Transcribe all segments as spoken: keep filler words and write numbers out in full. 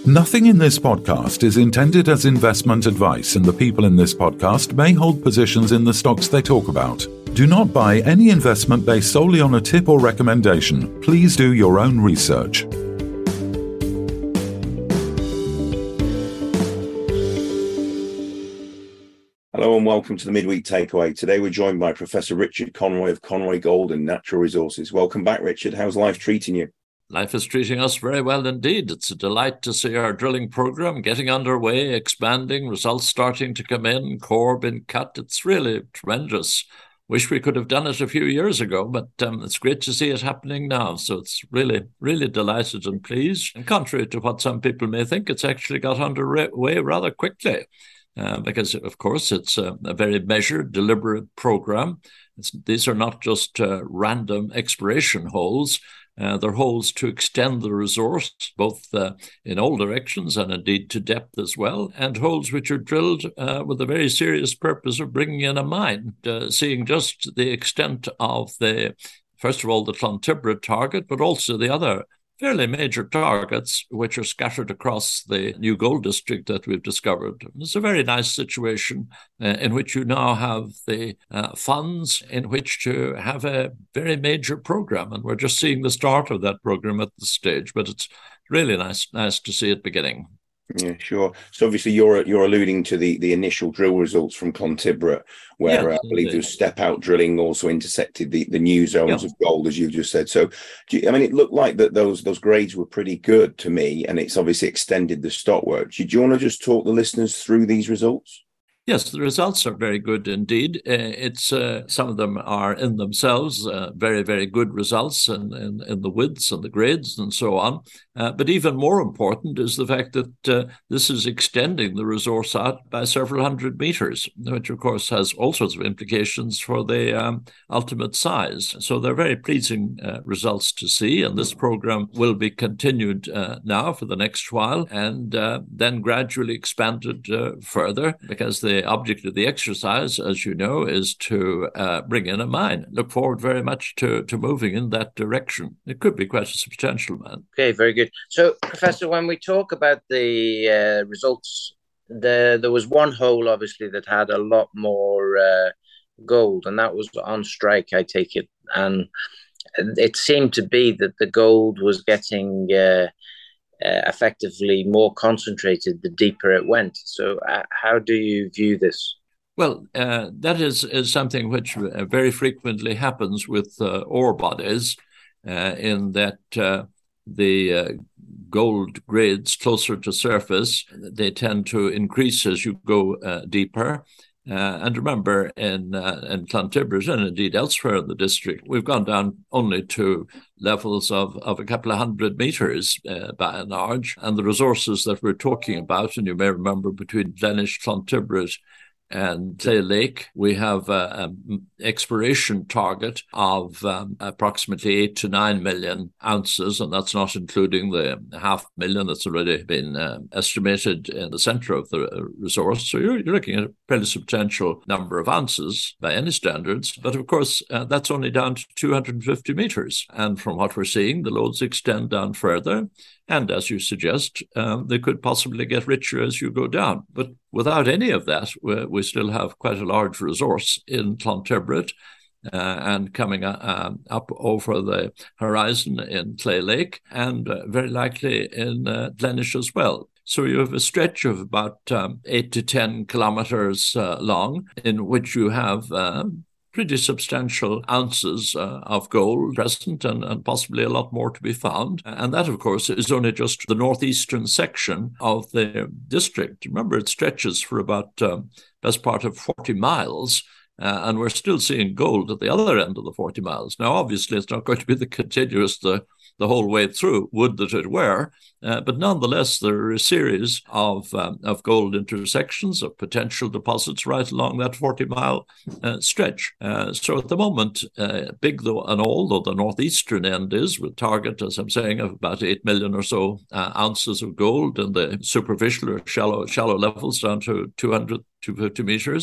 Nothing in this podcast is intended as investment advice, and the people in this podcast may hold positions in the stocks they talk about. Do not buy any investment based solely on a tip or recommendation. Please do your own research. Hello and welcome to the Midweek Takeaway. Today we're joined by Professor Richard Conroy of Conroy Gold and Natural Resources. Welcome back, Richard. How's life treating you? Life is treating us very well indeed. It's a delight to see our drilling program getting underway, expanding, results starting to come in, core being cut. It's really tremendous. Wish we could have done it a few years ago, but um, it's great to see it happening now. So it's really, really delighted and pleased. And contrary to what some people may think, it's actually got underway rather quickly. Uh, because, of course, it's a, a very measured, deliberate program. It's, these are not just uh, random exploration holes. Uh, they're holes to extend the resource, both uh, in all directions and indeed to depth as well, and holes which are drilled uh, with a very serious purpose of bringing in a mine, uh, seeing just the extent of the, first of all, the Clontibret target, but also the other fairly major targets which are scattered across the new gold district that we've discovered. It's a very nice situation uh, in which you now have the uh, funds in which to have a very major program. And we're just seeing the start of that program at this stage, but it's really nice, nice to see it beginning. Yeah, sure. So obviously you're you're alluding to the, the initial drill results from Clontibret, where yes, uh, I believe the step out drilling also intersected the, the new zones yeah. of gold, as you've just said. So, do you, I mean, it looked like that those those grades were pretty good to me, and it's obviously extended the stockwork. Do you want to just talk the listeners through these results? Yes, the results are very good indeed. Uh, it's uh, some of them are in themselves uh, very, very good results in, in, in the widths and the grades and so on. Uh, but even more important is the fact that uh, this is extending the resource out by several hundred meters, which of course has all sorts of implications for the um, ultimate size. So they're very pleasing uh, results to see, and this program will be continued uh, now for the next while, and uh, then gradually expanded uh, further, because the object of the exercise, as you know, is to uh, bring in a mine. Look forward very much to, to moving in that direction. It could be quite a substantial mine. Okay, very good. So, Professor, when we talk about the uh, results, the, there was one hole, obviously, that had a lot more uh, gold, and that was on strike, I take it. And it seemed to be that the gold was getting Uh, Uh, effectively more concentrated the deeper it went. So uh, how do you view this? Well, uh, that is, is something which uh, very frequently happens with uh, ore bodies, uh, in that uh, the uh, gold grades closer to surface, they tend to increase as you go uh, deeper. Uh, and remember, in uh, in Clontibret and indeed elsewhere in the district, we've gone down only to levels of, of a couple of hundred meters uh, by and large. And the resources that we're talking about, and you may remember between Glennish, Clontibret, and Clay Lake, we have an exploration target of um, approximately eight to nine million ounces, and that's not including the half million that's already been uh, estimated in the center of the resource. So you're, you're looking at a fairly substantial number of ounces by any standards. But of course, uh, that's only down to two hundred fifty meters. And from what we're seeing, the lodes extend down further. And as you suggest, um, they could possibly get richer as you go down. But without any of that, we, we still have quite a large resource in Clontibret uh, and coming uh, up over the horizon in Clay Lake, and uh, very likely in uh, Glennish as well. So you have a stretch of about um, eight to ten kilometers uh, long, in which you have Uh, pretty substantial ounces uh, of gold present, and, and possibly a lot more to be found. And that, of course, is only just the northeastern section of the district. Remember, it stretches for about um, best part of forty miles, uh, and we're still seeing gold at the other end of the forty miles. Now, obviously, it's not going to be the continuous, the the whole way through, would that it were. Uh, but nonetheless, there are a series of um, of gold intersections, of potential deposits right along that forty-mile uh, stretch. Uh, so at the moment, uh, big though and all, though the northeastern end is, with target, as I'm saying, of about eight million or so uh, ounces of gold, and the superficial or shallow shallow levels down to two hundred, two hundred fifty meters.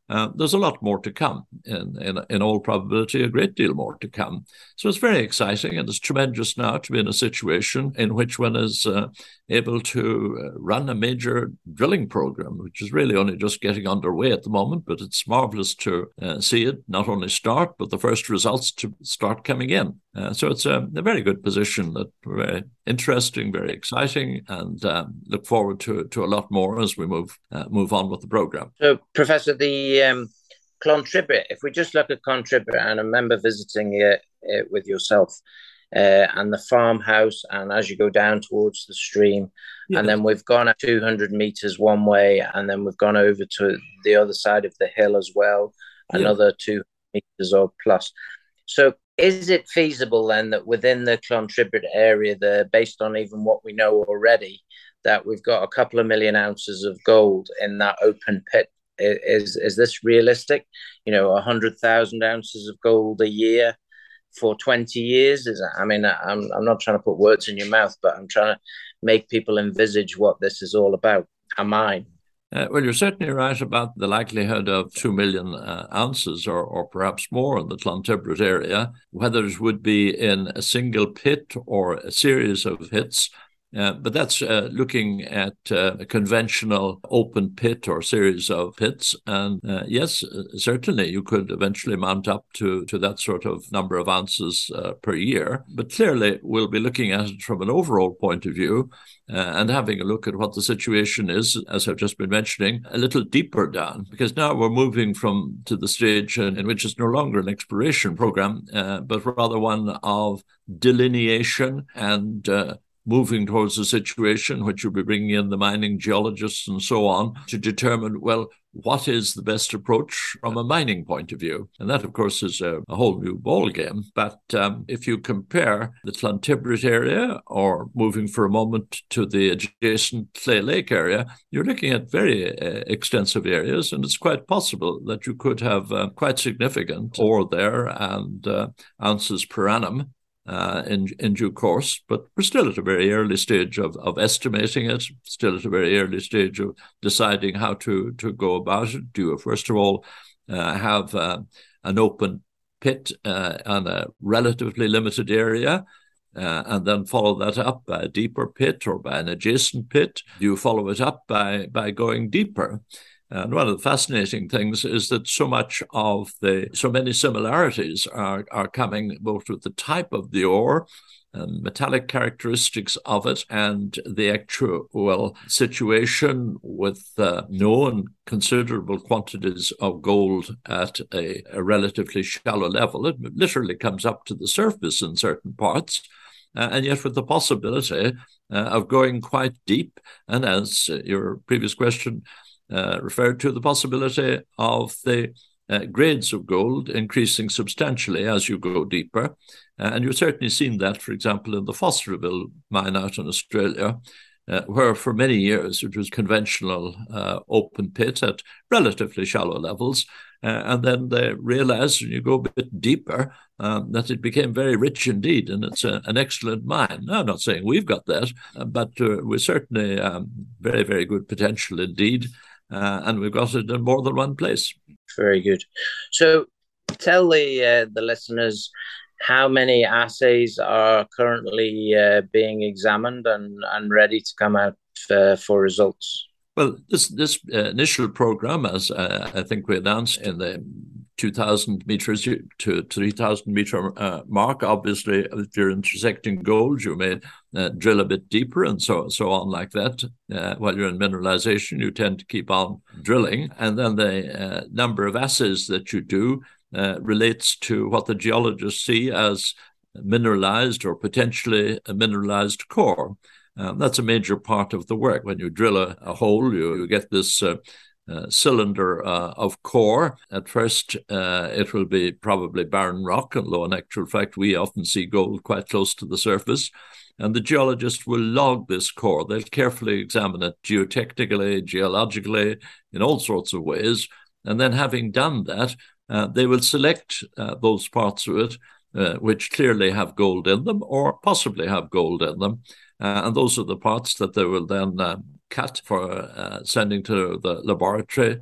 Uh, there's a lot more to come, in, in, in all probability, a great deal more to come. So it's very exciting, and it's tremendous now to be in a situation in which one is uh, able to run a major drilling program, which is really only just getting underway at the moment, but it's marvelous to uh, see it not only start, but the first results to start coming in. Uh, so it's a, a very good position, that very interesting, very exciting, and um, look forward to, to a lot more as we move uh, move on with the program. So, Professor, the um, Clontribbit, if we just look at Clontribbit, and I remember visiting it, it with yourself, uh, and the farmhouse, and as you go down towards the stream, yes. And then we've gone at two hundred meters one way, and then we've gone over to the other side of the hill as well, another yes. two meters or plus. So is it feasible then that within the Clontribbit area there, based on even what we know already, that we've got a couple of million ounces of gold in that open pit? Is is this realistic? You know, one hundred thousand ounces of gold a year for twenty years? Is I mean, I'm I'm not trying to put words in your mouth, but I'm trying to make people envisage what this is all about. Am I? Uh, well, you're certainly right about the likelihood of two million uh, ounces or, or perhaps more in the Clontribbit area. Whether it would be in a single pit or a series of hits, Uh, but that's uh, looking at uh, a conventional open pit or series of pits. And uh, yes, certainly you could eventually mount up to, to that sort of number of ounces uh, per year. But clearly we'll be looking at it from an overall point of view uh, and having a look at what the situation is, as I've just been mentioning, a little deeper down. Because now we're moving from to the stage in, in which it's no longer an exploration program, uh, but rather one of delineation and uh, moving towards a situation which will be bringing in the mining geologists and so on to determine, well, what is the best approach from a mining point of view? And that, of course, is a, a whole new ballgame. But um, if you compare the Clontribbit area, or moving for a moment to the adjacent Clay Lake area, you're looking at very uh, extensive areas, and it's quite possible that you could have uh, quite significant ore there and uh, ounces per annum Uh, in, in due course, but we're still at a very early stage of, of estimating it, still at a very early stage of deciding how to, to go about it. Do you, first of all, uh, have uh, an open pit uh, on a relatively limited area, uh, and then follow that up by a deeper pit or by an adjacent pit? Do you follow it up by, by going deeper? And one of the fascinating things is that so much of the, so many similarities are, are coming both with the type of the ore and metallic characteristics of it and the actual well, situation with uh, known considerable quantities of gold at a, a relatively shallow level. It literally comes up to the surface in certain parts. Uh, and yet with the possibility uh, of going quite deep. And as uh, your previous question Uh, referred to, the possibility of the uh, grades of gold increasing substantially as you go deeper. Uh, and you've certainly seen that, for example, in the Fosterville mine out in Australia, uh, where for many years it was conventional uh, open pit at relatively shallow levels. Uh, and then they realized, when you go a bit deeper, um, that it became very rich indeed, and it's a, an excellent mine. Now, I'm not saying we've got that, uh, but uh, we're certainly um, very, very good potential indeed. Uh, and we've got it in more than one place. Very good. So tell the uh, the listeners how many assays are currently uh, being examined and, and ready to come out uh, for results. Well, this this uh, initial program, as uh, I think we announced in the two thousand meters to three thousand meter uh, mark, obviously, if you're intersecting gold, you may uh, drill a bit deeper and so so on like that. Uh, while you're in mineralization, you tend to keep on drilling. And then the uh, number of assays that you do uh, relates to what the geologists see as mineralized or potentially a mineralized core. Um, that's a major part of the work. When you drill a, a hole, you, you get this uh, uh, cylinder uh, of core. At first, uh, it will be probably barren rock, although in actual fact, we often see gold quite close to the surface. And the geologist will log this core. They'll carefully examine it geotechnically, geologically, in all sorts of ways. And then having done that, uh, they will select uh, those parts of it uh, which clearly have gold in them or possibly have gold in them. Uh, and those are the parts that they will then uh, cut for uh, sending to the laboratory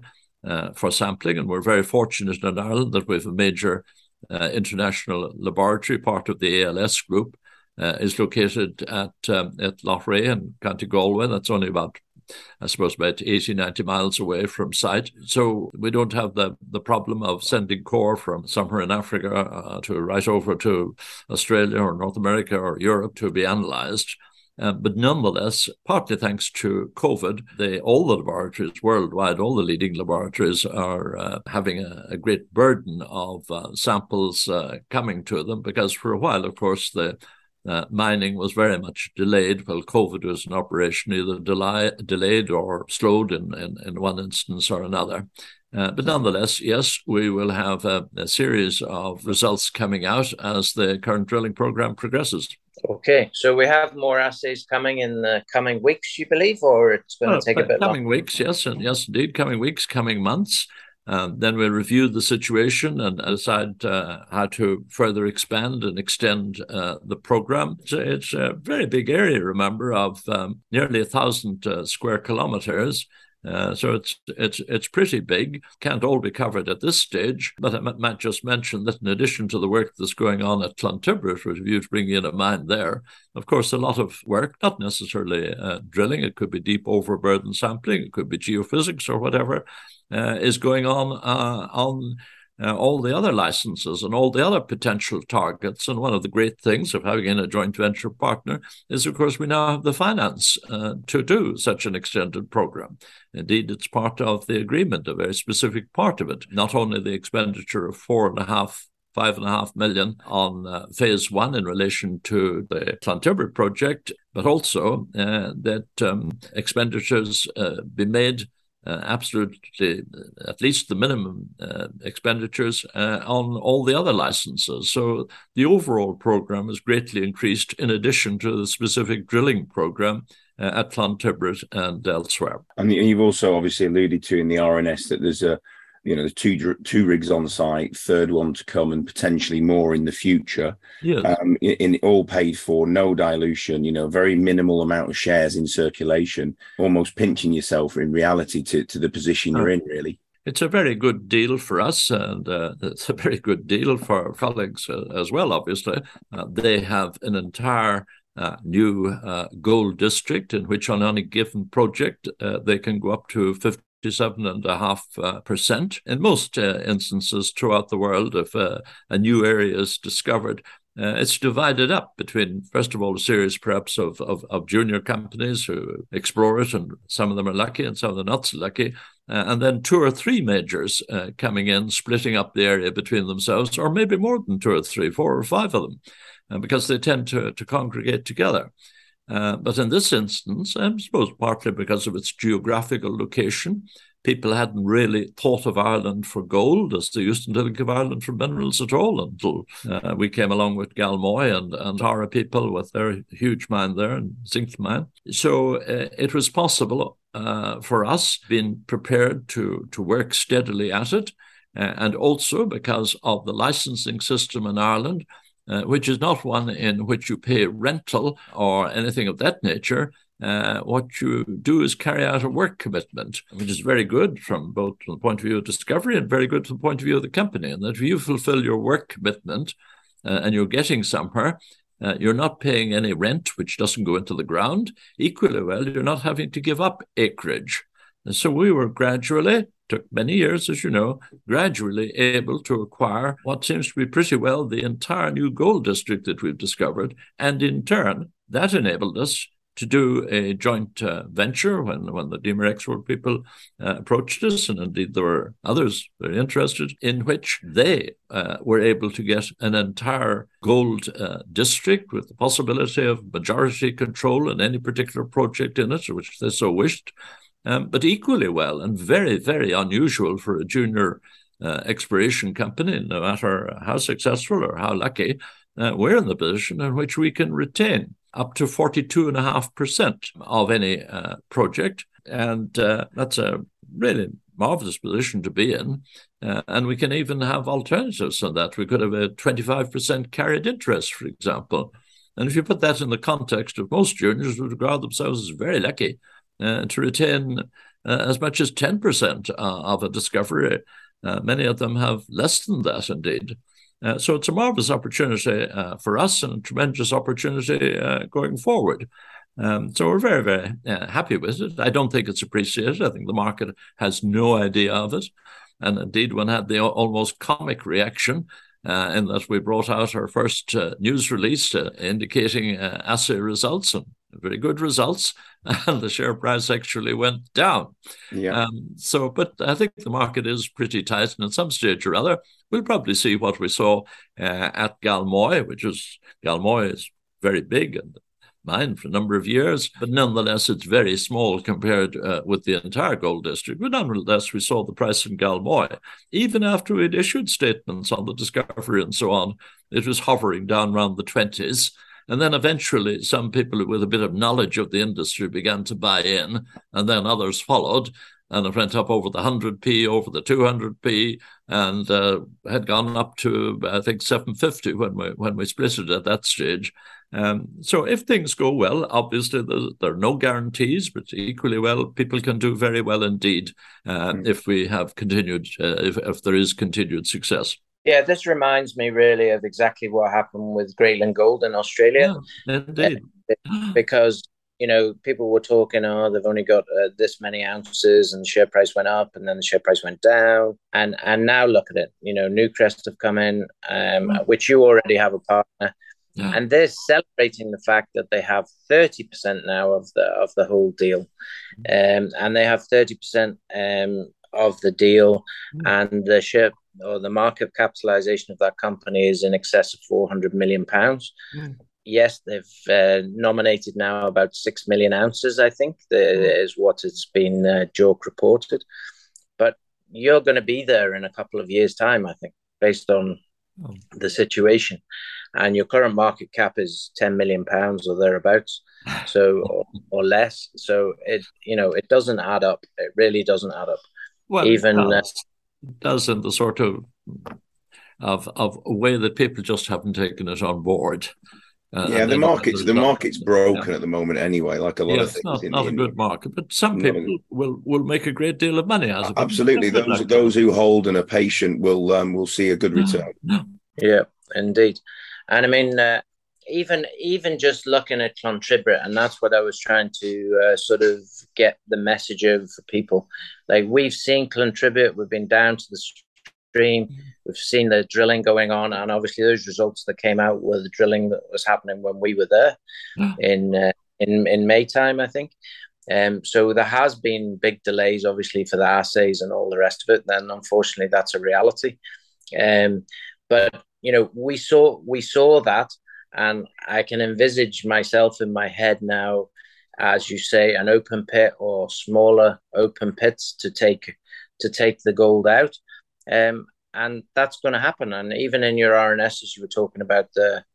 uh, for sampling. And we're very fortunate in Ireland that we have a major uh, international laboratory, part of the A L S group, uh, is located at, um, at Loughrea in County Galway. That's only about, I suppose, about eighty, ninety miles away from site. So we don't have the, the problem of sending core from somewhere in Africa uh, to right over to Australia or North America or Europe to be analysed. Uh, but nonetheless, partly thanks to COVID, they, all the laboratories worldwide, all the leading laboratories are uh, having a, a great burden of uh, samples uh, coming to them, because for a while, of course, the uh, mining was very much delayed while COVID was in operation, either delay, delayed or slowed in, in, in one instance or another. Uh, but nonetheless, yes, we will have a, a series of results coming out as the current drilling program progresses. Okay, so we have more assays coming in the coming weeks, you believe, or it's going well, to take a bit coming longer? weeks, yes, and yes, indeed, coming weeks, coming months. Um, then we'll review the situation and decide uh, how to further expand and extend uh, the program. It's a, it's a very big area, remember, of um, nearly a thousand uh, square kilometers. Uh, so it's it's it's pretty big. Can't all be covered at this stage, but I might just mention that in addition to the work that's going on at Clontibret, with a view to bringing in a mine there, of course, a lot of work, not necessarily uh, drilling, it could be deep overburden sampling, it could be geophysics or whatever, uh, is going on uh, on Uh, all the other licenses and all the other potential targets. And one of the great things of having in a joint venture partner is, of course, we now have the finance uh, to do such an extended program. Indeed, it's part of the agreement, a very specific part of it, not only the expenditure of four and a half Five and a half million on uh, phase one in relation to the Clontibret project, but also uh, that um, expenditures uh, be made Uh, absolutely, at least the minimum uh, expenditures uh, on all the other licenses. So the overall program is greatly increased in addition to the specific drilling program uh, at Clontibret and elsewhere. And you've also obviously alluded to in the R N S that there's a, you know, there's two two rigs on site, third one to come, and potentially more in the future. Yes. Um, in, in all paid for, no dilution. You know, very minimal amount of shares in circulation. Almost pinching yourself in reality to to the position you're in. Really, it's a very good deal for us, and uh, it's a very good deal for our colleagues uh, as well. Obviously, uh, they have an entire Uh, new uh, gold district in which on any given project uh, they can go up to fifty-seven and a half uh, percent. In most uh, instances throughout the world, if uh, a new area is discovered, uh, it's divided up between, first of all, a series perhaps of, of, of junior companies who explore it, and some of them are lucky and some of them are not so lucky, uh, and then two or three majors uh, coming in, splitting up the area between themselves, or maybe more than two or three, four or five of them. Uh, because they tend to, to congregate together. Uh, but in this instance, I suppose partly because of its geographical location, people hadn't really thought of Ireland for gold, as they used to think of Ireland for minerals at all, until uh, we came along with Galmoy and, and Tara people with their huge mine there, and zinc mine. So uh, it was possible uh, for us, being prepared to, to work steadily at it, uh, and also because of the licensing system in Ireland, Uh, which is not one in which you pay rental or anything of that nature. Uh, what you do is carry out a work commitment, which is very good from both from the point of view of discovery and very good from the point of view of the company. And that if you fulfill your work commitment uh, and you're getting somewhere, uh, you're not paying any rent, which doesn't go into the ground. Equally well, you're not having to give up acreage. And so we were gradually, took many years, as you know, gradually able to acquire what seems to be pretty well the entire new gold district that we've discovered. And in turn, that enabled us to do a joint uh, venture when, when the Demer Export people uh, approached us, and indeed there were others very interested, in which they uh, were able to get an entire gold uh, district with the possibility of majority control in any particular project in it, which they so wished. Um, but equally well, and very, very unusual for a junior uh, exploration company, no matter how successful or how lucky, uh, we're in the position in which we can retain up to forty-two and a half percent of any uh, project. And uh, that's a really marvelous position to be in. Uh, and we can even have alternatives on that. We could have a twenty-five percent carried interest, for example. And if you put that in the context of most juniors would regard themselves as very lucky Uh, to retain uh, as much as ten percent uh, of a discovery. Uh, many of them have less than that, indeed. Uh, so it's a marvelous opportunity uh, for us and a tremendous opportunity uh, going forward. Um, so we're very, very uh, happy with it. I don't think it's appreciated. I think the market has no idea of it. And indeed, one had the almost comic reaction uh, in that we brought out our first uh, news release uh, indicating uh, assay results, and very good results, and the share price actually went down. Yeah. Um, so, but I think the market is pretty tight, and at some stage or other, we'll probably see what we saw uh, at Galmoy, which is, Galmoy is very big and mine for a number of years, but nonetheless, it's very small compared uh, with the entire gold district. But nonetheless, we saw the price in Galmoy. Even after we'd issued statements on the discovery and so on, it was hovering down around the twenties. And then eventually some people with a bit of knowledge of the industry began to buy in, and then others followed. And it went up over the one hundred p, over the two hundred p, and uh, had gone up to, I think, seven fifty when we when we split it at that stage. Um, so if things go well, obviously there, there are no guarantees, but equally well, people can do very well indeed uh, mm. if we have continued, uh, if, if there is continued success. Yeah, this reminds me really of exactly what happened with Greatland Gold in Australia. Yeah, indeed. Uh, because, you know, people were talking, oh, they've only got uh, this many ounces, and the share price went up, and then the share price went down. And and now look at it. You know, Newcrest have come in, um, yeah. which you already have a partner. Yeah. And they're celebrating the fact that they have thirty percent now of the of the whole deal. Um, and they have thirty percent um, of the deal, mm. and the share or the market capitalization of that company is in excess of four hundred million pounds. Mm. Yes, they've uh, nominated now about six million ounces, I think, mm. is what it's been uh, JORC reported. But you're going to be there in a couple of years' time, I think, based on oh. the situation. And your current market cap is ten million pounds or thereabouts, so or, or less. So it, you know, it doesn't add up. It really doesn't add up. Well, even it does, uh, it does in the sort of of of a way that people just haven't taken it on board. Uh, yeah, the market's the market's broken yeah. at the moment anyway. Like a lot yeah, of things, not, in not the a good market, but some people a, will will make a great deal of money out of it. Absolutely, those like those who hold and are patient will um will see a good return. No. Yeah, indeed. And I mean, uh, even even just looking at Clontribbit, and that's what I was trying to uh, sort of get the message of for people. Like, we've seen Clontribbit, we've been down to the stream, we've seen the drilling going on, and obviously those results that came out were the drilling that was happening when we were there in uh, in in May time, I think. Um, so there has been big delays, obviously, for the assays and all the rest of it. Then, unfortunately, that's a reality. Um, but you know, we saw we saw that, and I can envisage myself in my head now, as you say, an open pit or smaller open pits to take to take the gold out, um, and that's going to happen. And even in your R N S, as you were talking about the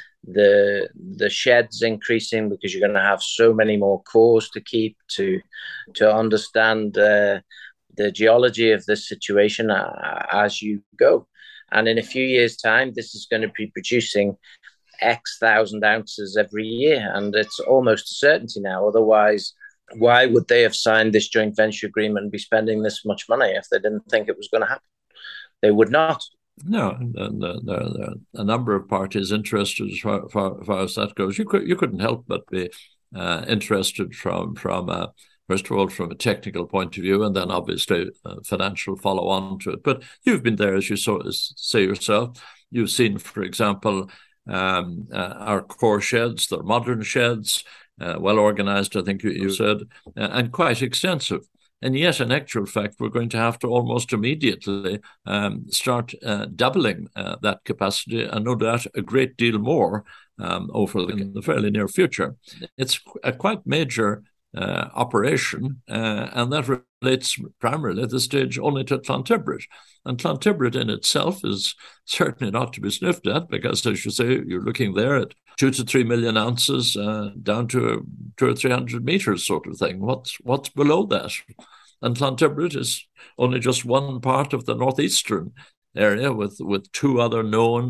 the the sheds increasing, because you're going to have so many more cores to keep to to understand uh, the geology of this situation uh, as you go. And in a few years' time, this is going to be producing X thousand ounces every year. And it's almost a certainty now. Otherwise, why would they have signed this joint venture agreement and be spending this much money if they didn't think it was going to happen? They would not. No, there, there, there are a number of parties interested as far, far, far as that goes. You, could, you couldn't help but be uh, interested from, from uh, first of all, from a technical point of view, and then obviously a financial follow-on to it. But you've been there, as you saw, say yourself. You've seen, for example, um, uh, our core sheds, they're modern sheds, uh, well-organized, I think you, you said, uh, and quite extensive. And yet, in actual fact, we're going to have to almost immediately um, start uh, doubling uh, that capacity, and no doubt a great deal more um, over the, in the fairly near future. It's a quite major Uh, operation, uh, and that relates primarily at this stage only to Clontribbit. And Clontribbit in itself is certainly not to be sniffed at, because, as you say, you're looking there at two to three million ounces uh, down to a, two or three hundred meters sort of thing. What's what's below that? And Clontribbit is only just one part of the northeastern area, with with two other known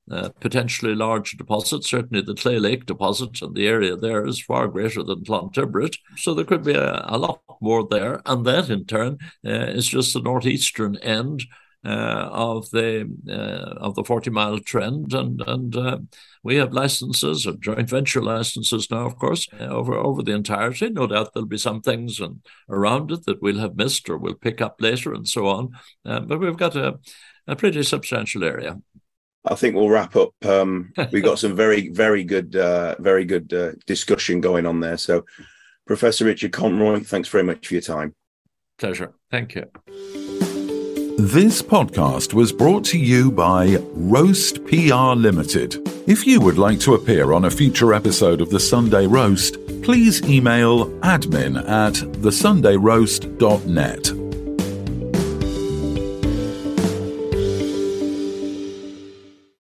uh, potentially large deposits. Certainly the Clay Lake deposit and the area there is far greater than Clontibbrit. So there could be a, a lot more there. And that in turn uh, is just the northeastern end uh, of the uh, of the forty mile trend. And, and uh, we have licenses, or joint venture licenses now, of course, uh, over, over the entirety. No doubt there'll be some things and around it that we'll have missed or we'll pick up later and so on. Uh, but we've got a, a pretty substantial area. I think we'll wrap up. Um, we've got some very, very good, uh, very good uh, discussion going on there. So, Professor Richard Conroy, thanks very much for your time. Pleasure. Thank you. This podcast was brought to you by Roast P R Limited. If you would like to appear on a future episode of The Sunday Roast, please email admin at the sunday roast dot net.